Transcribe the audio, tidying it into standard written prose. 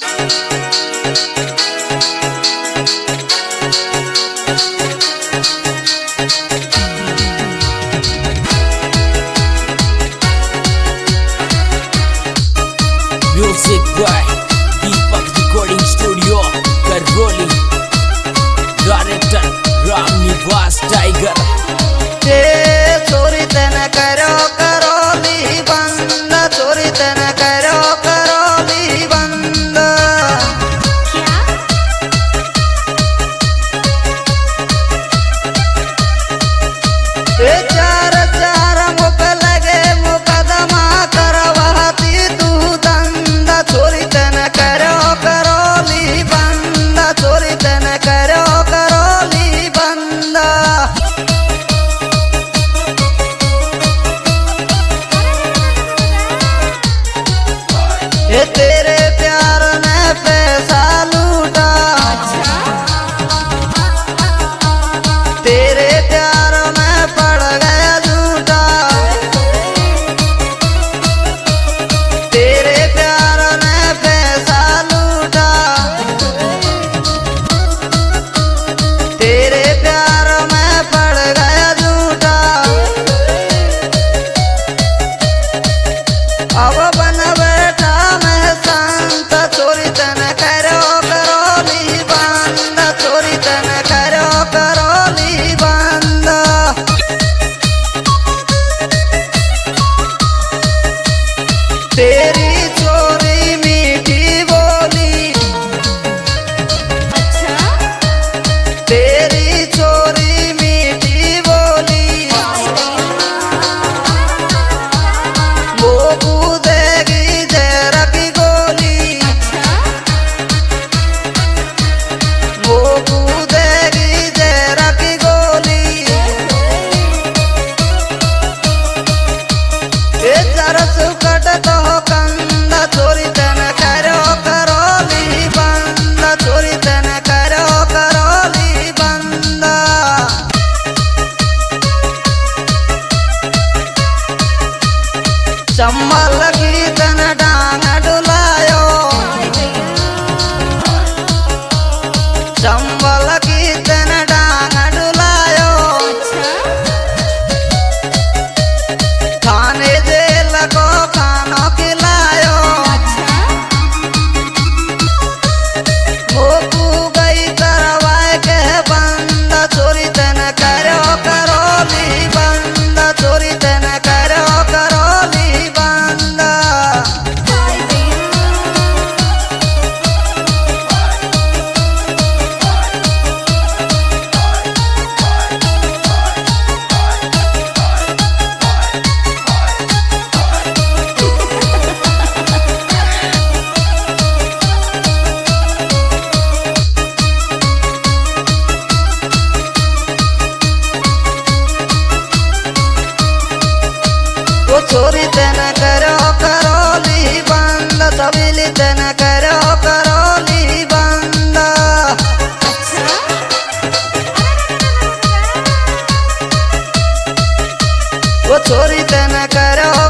Music by Deepak Recording Studio, Karoli. Director Ram Nivas Tiger. चोरी तन करो करोली बंद, चोरी तन करो करोली बंद। क्या चार चार मुख लगे मुकदमा करवाती तू दंद, चोरी तन करो करोली बंद, चोरी तन करो करोली बंद। ये तेरे प्यार ने पैसा लूटा, तेरे प्यार में पड़ गया झूठा, तेरे प्यार ने पैसा लूटा, तेरे प्यार में पड़ गया झूठा। अब बन बैठा मैं संत, चोरी तन करो करोली बंद, चोरी तन करो करोली बंद। तेरी चोरी मीठी बोली, तेरी चोरी मीठी बोली, वो कूदेगी जहर की गोली, वो कूदेगी जहर की गोली। ये जरस कट तो कंद, चोरी तन करो करोली बंद, चोरी तन करो करोली बंद। चम्बल की तन डांग डुलायो, चम्बल की तन डांग डुलायो, थाने जेल को खानो खिलायो, वो गई करवाए के बंद, चोरी तन करो करोली बंद, चोरी तन करो करोली बंद। वो चोरी तन करो करोली बंद, तबीली तन करो करोली बंद। वो चोरी तन करो